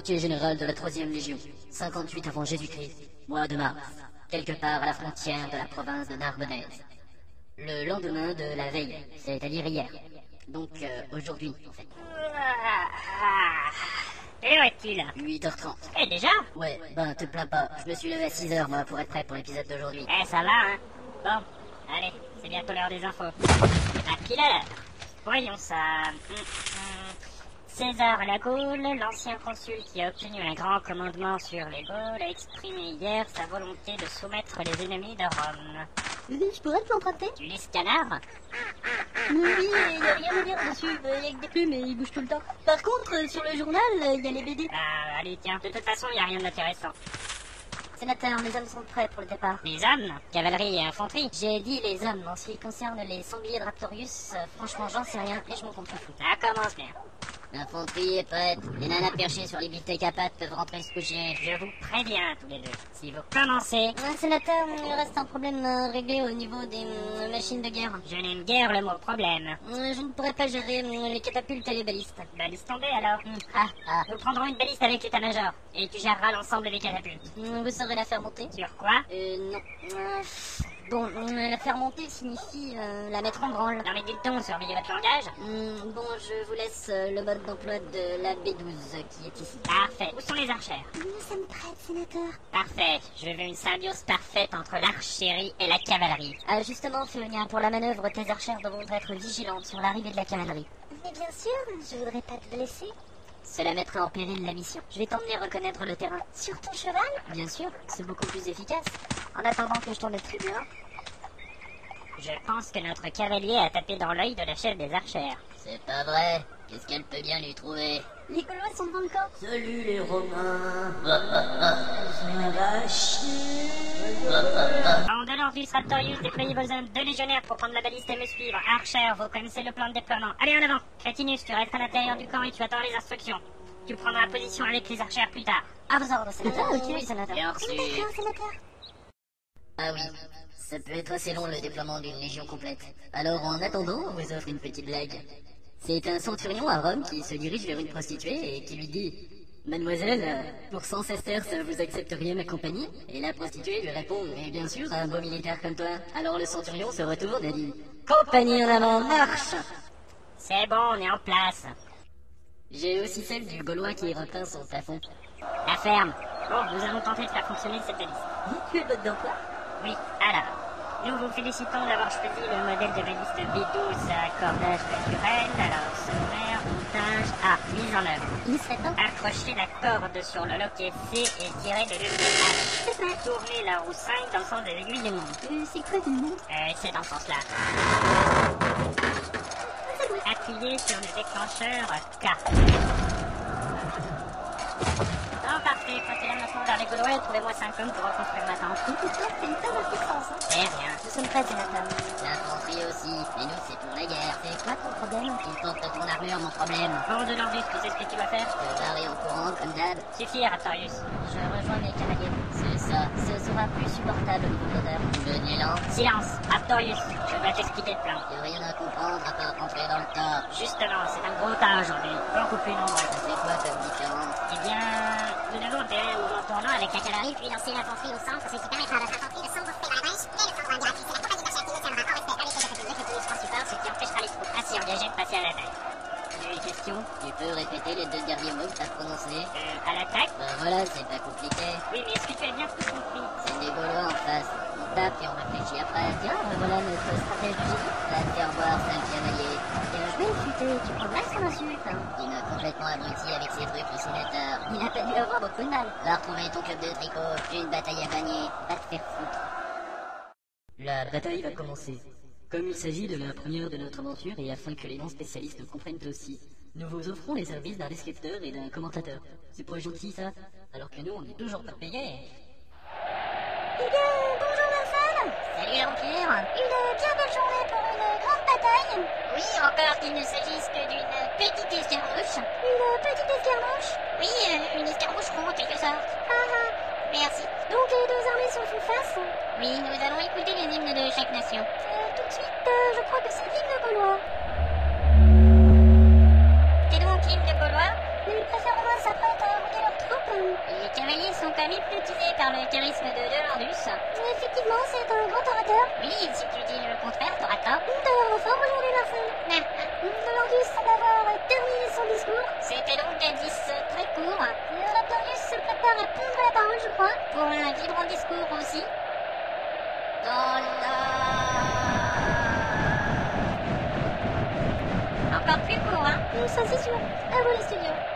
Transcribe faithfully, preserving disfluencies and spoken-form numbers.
quartier général de la troisième Légion, cinquante-huit avant Jésus-Christ, mois de mars, quelque part à la frontière de la province de Narbonnaise. Le lendemain de la veille, c'est-à-dire hier. Donc euh, aujourd'hui, en fait. Et où es-tu là? huit heures trente. Eh déjà? Ouais, ben te plains pas, je me suis levé à six heures moi pour être prêt pour l'épisode d'aujourd'hui. Eh ça va hein? Bon, allez, c'est bientôt l'heure des infos. À quelle heure? Voyons ça. Hum, hum. César Lagoule, l'ancien consul qui a obtenu un grand commandement sur les Gaules, a exprimé hier sa volonté de soumettre les ennemis de Rome. Oui, je pourrais te l'emprunter? Tu lis ce canard? Oui, il n'y a rien à lire dessus, il y a que des plumes et il bouge tout le temps. Par contre, euh, sur le journal, il y a les B D. Ah, allez tiens, de toute façon, il n'y a rien d'intéressant. Sénateur, les hommes sont prêts pour le départ. Les hommes? Cavalerie et infanterie? J'ai dit les hommes, en ce qui concerne les sangliers de Raptorius, euh, franchement j'en sais rien et je m'en compte pas fou. Ça commence bien. L'infanterie est prête, les nanas perchées sur les bibliothèques à pattes peuvent rentrer se coucher. Je vous préviens tous les deux. Si vous commencez... Ouais, sénateur, il reste un problème à régler au niveau des euh, machines de guerre. Je n'aime guère le mot problème. Euh, je ne pourrais pas gérer euh, les catapultes et les balistes. Balise tombée alors. Hum, Ah, ah. Nous prendrons une baliste avec l'état-major. Et tu géreras l'ensemble des catapultes. Hum, Vous saurez la faire monter? Sur quoi? Euh, non. Euh, Bon, euh, la faire monter signifie euh, la mettre en branle. Non mais dites-donc, surveillez votre langage. Hum, bon, je vous laisse euh, le mode d'emploi de la B douze qui est ici. Parfait. Où sont les archères? Nous sommes prêts, sénateur. Parfait. Je veux une symbiose parfaite entre l'archerie et la cavalerie. Ah, justement, Féonia, pour la manœuvre, tes archères devront être vigilantes sur l'arrivée de la cavalerie. Mais bien sûr, je voudrais pas te blesser. Cela mettrait en péril la mission. Je vais t'emmener reconnaître le terrain. Sur ton cheval? Bien sûr, c'est beaucoup plus efficace. En attendant que je tourne le tribun. Je pense que notre cavalier a tapé dans l'œil de la chef des archères. C'est pas vrai. Qu'est-ce qu'elle peut bien lui trouver? Les Gaulois sont devant le camp. Salut les Romains. Andalorvis, Raptorius, déployez vos hommes, deux légionnaires pour prendre la baliste et me suivre. Archère, vous connaissez le plan de déploiement. Allez en avant. Crétinus, tu restes à l'intérieur du camp et tu attends les instructions. Tu prendras position avec les archères plus tard. À vos ordres, sénateur. Ah, ok. Oui, sénateur. Bien reçu. D'accord, sénateur. Ah oui, ça peut être assez long le déploiement d'une légion complète. Alors en attendant, on vous offre une petite blague. C'est un centurion à Rome qui se dirige vers une prostituée et qui lui dit « Mademoiselle, euh, pour cent sesterces, vous accepteriez ma compagnie ?» Et la prostituée lui répond « Mais bien sûr, un beau militaire comme toi. » Alors le centurion se retourne et dit « Compagnie en avant, marche !» C'est bon, on est en place. J'ai aussi celle du Gaulois qui repeint son plafond. La ferme. Bon, nous allons tenter de faire fonctionner cette baliste. Tu es mode d'emploi? Oui, alors. Nous vous félicitons d'avoir choisi le modèle de baliste B douze à cordage naturel. Alors, sommaire, montage, ah, mise en œuvre. Il serait temps. Accrochez la corde sur le loquet C et tirez le levier C'est ça. H. Tournez la roue cinq dans le sens des aiguilles du monde. Euh, c'est quoi du monde? Euh, c'est dans ce sens-là. Appuyez sur le déclencheur K. Oh, parfait. Passez là maintenant vers les Gaulois et trouvez-moi cinq hommes pour reconstruire ma tente. C'est une tonne de puissance, hein. Eh rien. Nous sommes prêts, sénateur. L'infanterie aussi, mais nous c'est pour la guerre. C'est quoi ton problème? Il porte ton armure, mon problème. Bon, de l'envie, tu sais ce que tu vas faire? Je barrer en courant comme d'hab. Suffit, Raptorius. Je rejoins mes cavaliers. C'est ça. Ce sera plus supportable au niveau de l'odeur. Tu veux de l'élan? Silence, Raptorius. Je vais t'expliquer le plan. Y'a rien à comprendre à part rentrer dans le tas. Justement, c'est un gros tas aujourd'hui. Beaucoup plus nombreux. Ça fait quoi comme différence? Eh bien, nous devons opérer un mouvement tournant avec la cavalerie, puis lancer l'infanterie au centre, ce qui permettra à votre infanterie de s'engouffrer dans la brèche, et le centre indirectif, c'est la compagnie d'archères qui nous tiendra en respect avec les catapultes. Le Crétinus prend support, ce qui empêchera les troupes ainsi engagées de passer à l'attaque. Une question? Tu peux répéter les deux derniers mots que t'as prononcés? Euh, à l'attaque? Ben voilà, c'est pas compliqué. Oui, mais est-ce que tu as bien tout compris? C'est des Gaulois en face. On tape et on réfléchit après. Tiens, ben voilà notre stratège du génie. Va te faire voir, sale cavalier. Bien joué, futé, tu progresses son insulte, hein. Il m'a complètement abruti avec ses trucs, le sénateur. Il a pas dû avoir beaucoup de mal. Va retrouver ton club de tricot, j'ai une bataille à gagner. Va te faire foutre. La bataille va commencer. Comme il s'agit de la première de notre aventure et afin que les non-spécialistes comprennent aussi, nous vous offrons les services d'un descripteur et d'un commentateur. C'est pas gentil ça? Alors que nous on n'est toujours pas payés. Eh bien, bonjour Vincent. Salut l'Empire. Une bien belle journée pour une grande bataille. Oui, encore qu'il ne s'agisse que d'une petite escarmouche. Une petite escarmouche. Oui, euh, une escarmouche ronde en quelque sorte. Ah ah. Merci. Donc les deux armées se font face. Oui, nous allons écouter les hymnes de chaque nation. Euh, tout de suite, euh, je crois que c'est l'hymne gaulois. C'est donc l'hymne de Gaulois? mais ils préfèrent au moins s'apprêter à rouler leurs troupes. Les cavaliers sont comme hypnotisés par le charisme de Delandus. Effectivement, c'est un grand orateur. Oui, si tu dis le contraire, t'auras tort. D'ailleurs, fort aujourd'hui, Larsen. Delandus semble avoir terminé son discours. C'était donc un dix très court. Le Raptorius se prépare à prendre la parole, je crois. Pour un vibrant discours aussi. Dans la... Encore plus court, hein. Ça, c'est sûr. À vous, les studios.